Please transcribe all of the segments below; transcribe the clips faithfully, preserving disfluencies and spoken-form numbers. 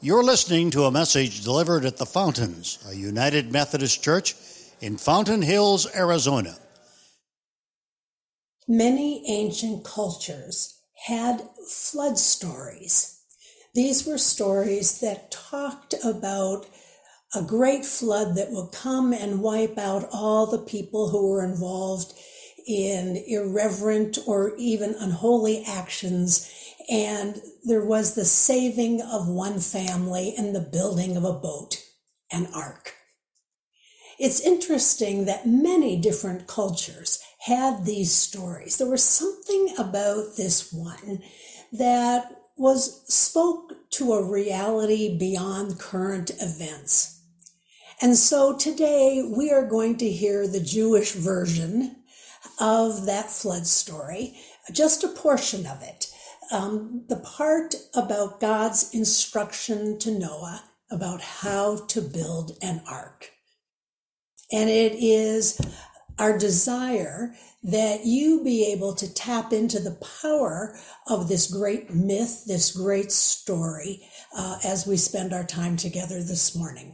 You're listening to a message delivered at the Fountains, a United Methodist Church in Fountain Hills, Arizona. Many ancient cultures had flood stories. These were stories that talked about a great flood that will come and wipe out all the people who were involved in irreverent or even unholy actions. And there was the saving of one family and the building of a boat, an ark. It's interesting that many different cultures had these stories. There was something about this one that was spoke to a reality beyond current events. And so today we are going to hear the Jewish version of that flood story, just a portion of it. Um, the part about God's instruction to Noah about how to build an ark. And it is our desire that you be able to tap into the power of this great myth, this great story, uh, as we spend our time together this morning.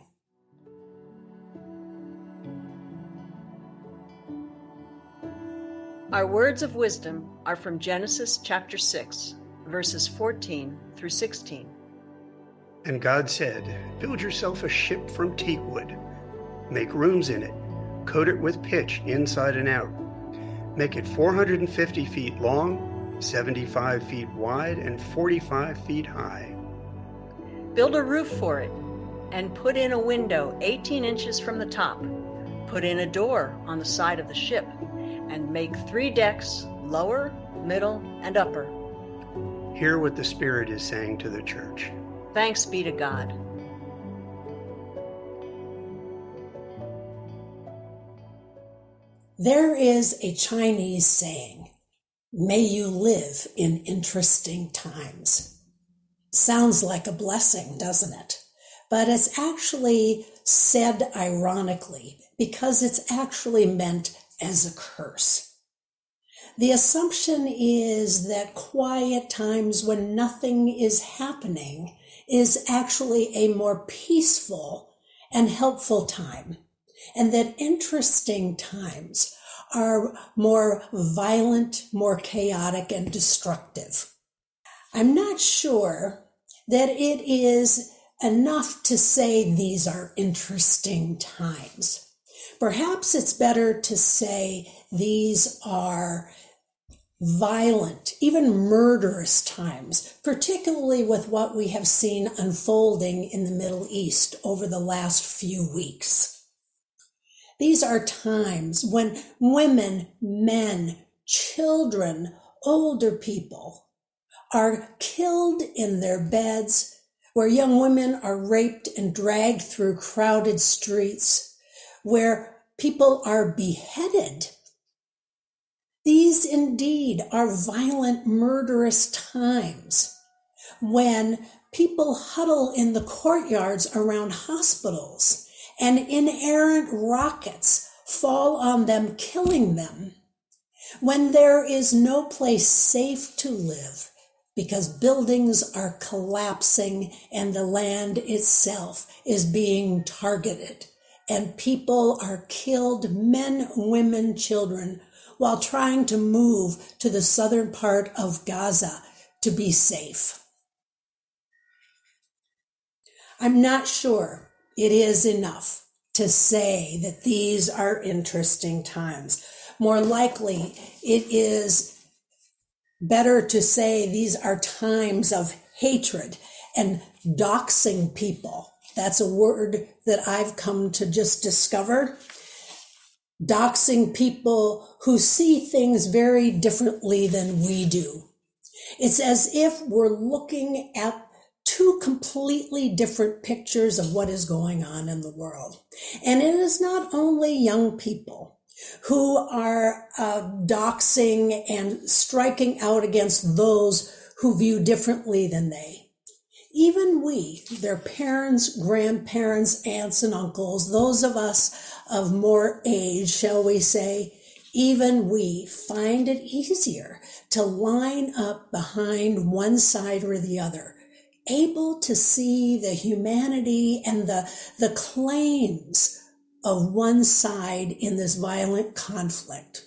Our words of wisdom are from Genesis chapter six, verses fourteen through sixteen. And God said, "Build yourself a ship from teak wood. Make rooms in it. Coat it with pitch inside and out. Make it four hundred fifty feet long, seventy-five feet wide, and forty-five feet high. Build a roof for it, and put in a window eighteen inches from the top. Put in a door on the side of the ship, and make three decks, lower, middle, and upper." Hear what the Spirit is saying to the church. Thanks be to God. There is a Chinese saying, "May you live in interesting times." Sounds like a blessing, doesn't it? But it's actually said ironically because it's actually meant as a curse. The assumption is that quiet times when nothing is happening is actually a more peaceful and helpful time, and that interesting times are more violent, more chaotic, and destructive. I'm not sure that it is enough to say these are interesting times. Perhaps it's better to say these are violent, even murderous times, particularly with what we have seen unfolding in the Middle East over the last few weeks. These are times when women, men, children, older people are killed in their beds, where young women are raped and dragged through crowded streets, where people are beheaded. These indeed are violent, murderous times when people huddle in the courtyards around hospitals and inerrant rockets fall on them, killing them, when there is no place safe to live because buildings are collapsing and the land itself is being targeted and people are killed, men, women, children, while trying to move to the southern part of Gaza to be safe. I'm not sure it is enough to say that these are interesting times. More likely, it is better to say these are times of hatred and doxing people. That's a word that I've come to just discover. Doxing people who see things very differently than we do. It's as if we're looking at two completely different pictures of what is going on in the world. And it is not only young people who are uh, doxing and striking out against those who view differently than they. Even we, their parents, grandparents, aunts, and uncles, those of us of more age, shall we say, even we find it easier to line up behind one side or the other able to see the humanity and the, the claims of one side in this violent conflict.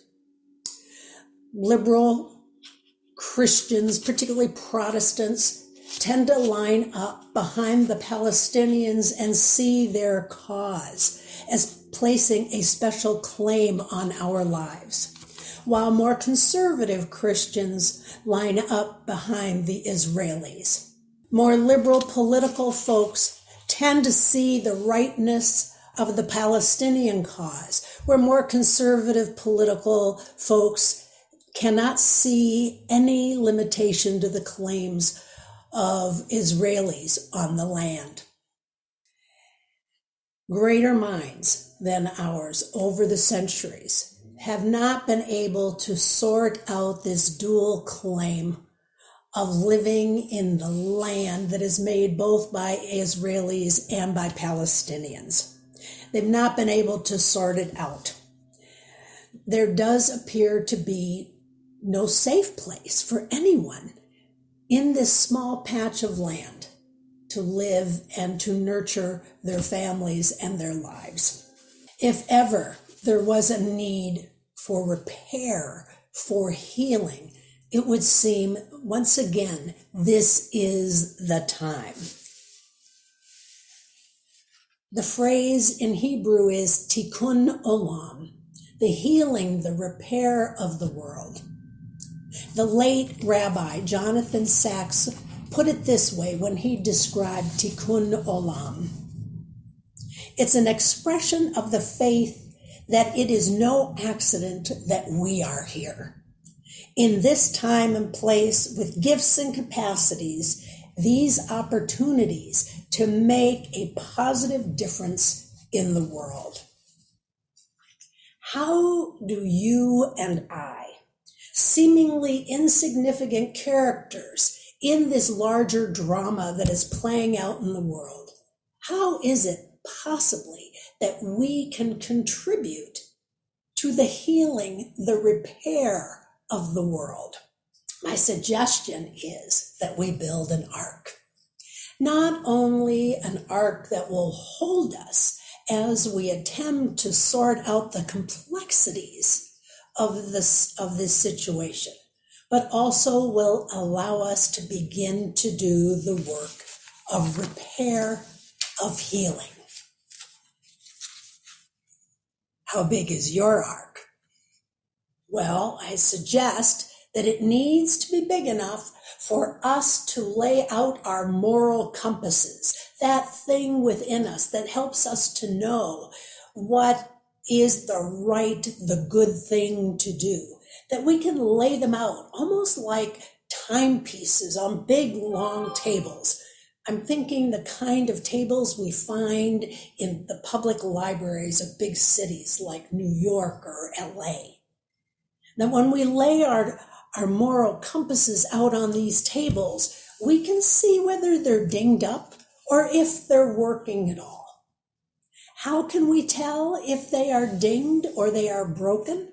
Liberal Christians, particularly Protestants, tend to line up behind the Palestinians and see their cause as placing a special claim on our lives, while more conservative Christians line up behind the Israelis. More liberal political folks tend to see the rightness of the Palestinian cause, where more conservative political folks cannot see any limitation to the claims of Israelis on the land. Greater minds than ours over the centuries have not been able to sort out this dual claim of living in the land that is made both by Israelis and by Palestinians. They've not been able to sort it out. There does appear to be no safe place for anyone in this small patch of land to live and to nurture their families and their lives. If ever there was a need for repair, for healing, it would seem once again, this is the time. The phrase in Hebrew is tikkun olam, the healing, the repair of the world. The late Rabbi Jonathan Sacks put it this way when he described tikkun olam. It's an expression of the faith that it is no accident that we are here. In this time and place, with gifts and capacities, these opportunities to make a positive difference in the world. How do you and I, seemingly insignificant characters in this larger drama that is playing out in the world, how is it possibly that we can contribute to the healing, the repair of the world? My suggestion is that we build an ark. Not only an ark that will hold us as we attempt to sort out the complexities of this, of this situation, but also will allow us to begin to do the work of repair, of healing. How big is your ark? Well, I suggest that it needs to be big enough for us to lay out our moral compasses, that thing within us that helps us to know what is the right, the good thing to do, that we can lay them out almost like timepieces on big, long tables. I'm thinking the kind of tables we find in the public libraries of big cities like New York or L A. Now, when we lay our, our moral compasses out on these tables, we can see whether they're dinged up or if they're working at all. How can we tell if they are dinged or they are broken?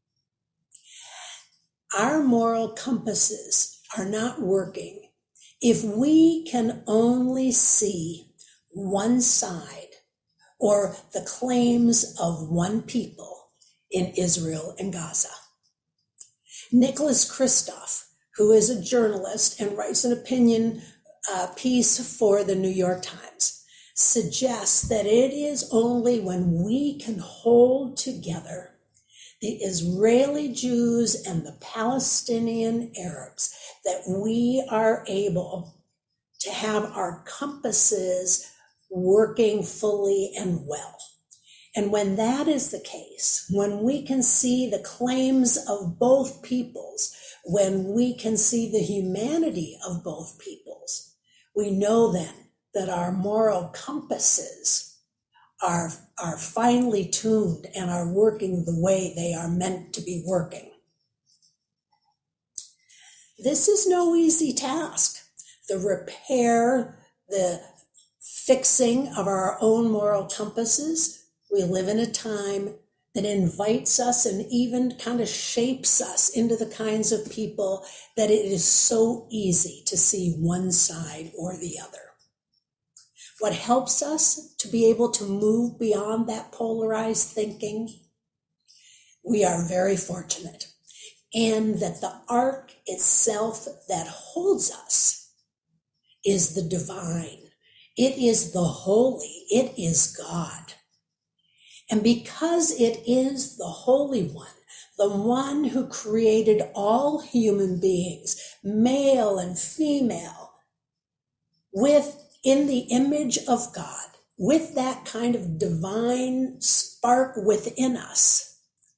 Our moral compasses are not working if we can only see one side or the claims of one people in Israel and Gaza. Nicholas Kristof, who is a journalist and writes an opinion uh, piece for the New York Times, suggests that it is only when we can hold together the Israeli Jews and the Palestinian Arabs that we are able to have our compasses working fully and well. And when that is the case, when we can see the claims of both peoples, when we can see the humanity of both peoples, we know then that our moral compasses are, are finely tuned and are working the way they are meant to be working. This is no easy task. The repair, the fixing of our own moral compasses. We live in a time that invites us and even kind of shapes us into the kinds of people that it is so easy to see one side or the other. What helps us to be able to move beyond that polarized thinking? We are very fortunate, and that the ark itself that holds us is the divine. It is the holy. It is God. And because it is the Holy One, the one who created all human beings, male and female, with in the image of God, with that kind of divine spark within us,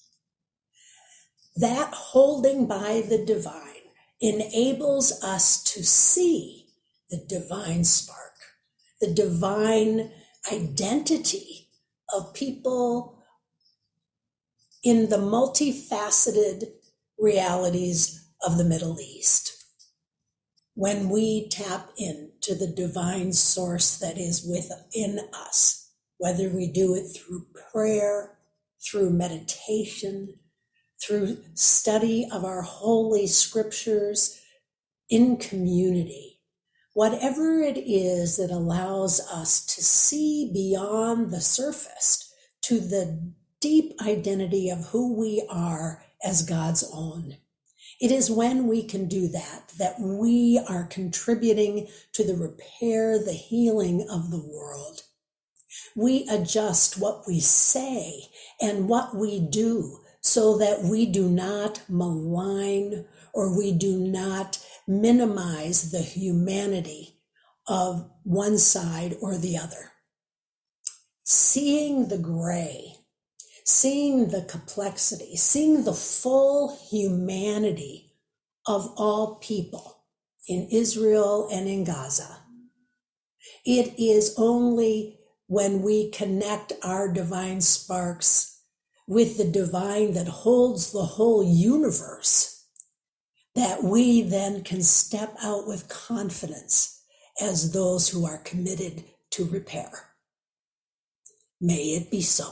that holding by the divine enables us to see the divine spark, the divine identity of people in the multifaceted realities of the Middle East. When we tap into the divine source that is within us, whether we do it through prayer, through meditation, through study of our holy scriptures, in community, whatever it is that allows us to see beyond the surface to the deep identity of who we are as God's own. It is when we can do that, that we are contributing to the repair, the healing of the world. We adjust what we say and what we do so that we do not malign or we do not minimize the humanity of one side or the other. Seeing the gray, seeing the complexity, seeing the full humanity of all people in Israel and in Gaza. It is only when we connect our divine sparks with the divine that holds the whole universe that we then can step out with confidence as those who are committed to repair. May it be so.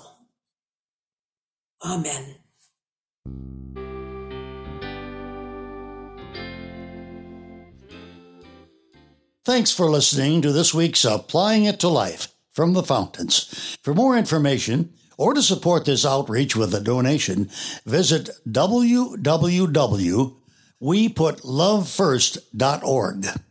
Amen. Thanks for listening to this week's Applying It to Life from the Fountains. For more information or to support this outreach with a donation, visit w w w dot we put love first dot org.